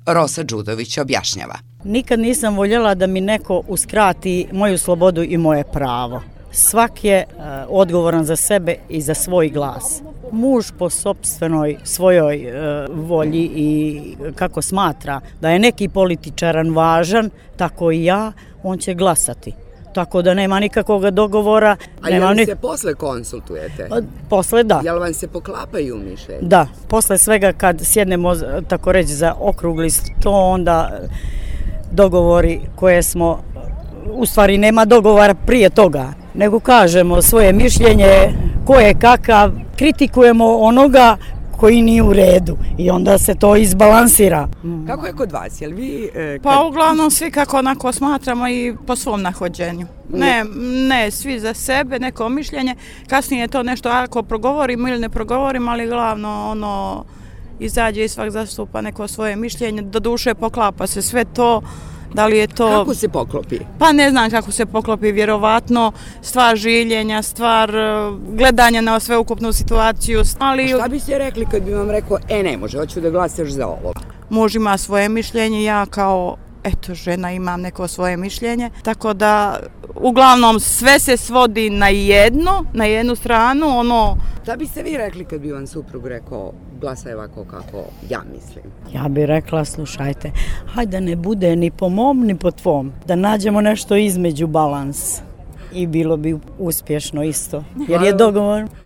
Rosa Đudović objašnjava. Nikad nisam voljela da mi neko uskrati moju slobodu i moje pravo. Svak je odgovoran za sebe i za svoj glas. Muž po sopstvenoj svojoj volji i kako smatra da je neki političaran važan, tako i ja, on će glasati. Tako da nema nikakvog dogovora. A jel se posle konsultujete? Posle da. Jel vam se poklapaju mišljenje? Da, posle svega kad sjednemo, tako reći, za okrugli sto, onda dogovori koje smo, u stvari nema dogovora prije toga, nego kažemo svoje mišljenje, ko je kakav, kritikujemo onoga koji nije u redu i onda se to izbalansira. Kako je kod vas? Jel vi, Pa uglavnom svi kako onako smatramo i po svom nahođenju. Ne, svi za sebe, neko mišljenje. Kasnije to nešto ako progovorimo ili ne progovorimo, ali glavno izađe i svak zastupa neko svoje mišljenje. Doduše poklapa se sve to. Da li je to... Kako se poklopi? Pa ne znam kako se poklopi, vjerovatno stvar žiljenja, stvar gledanja na sveukupnu situaciju. Ali... Šta biste rekli kad bi vam rekao, ne može, hoću da glasaš za ovo? Muž ima svoje mišljenje, ja kao žena imam neko svoje mišljenje, tako da uglavnom sve se svodi na jednu stranu, Šta biste vi rekli kad bi vam suprug rekao, glasaj ovako kako ja mislim? Ja bih rekla, slušajte, hajde ne bude ni po mom ni po tvom, da nađemo nešto između balans i bilo bi uspješno isto, jer je dogovor.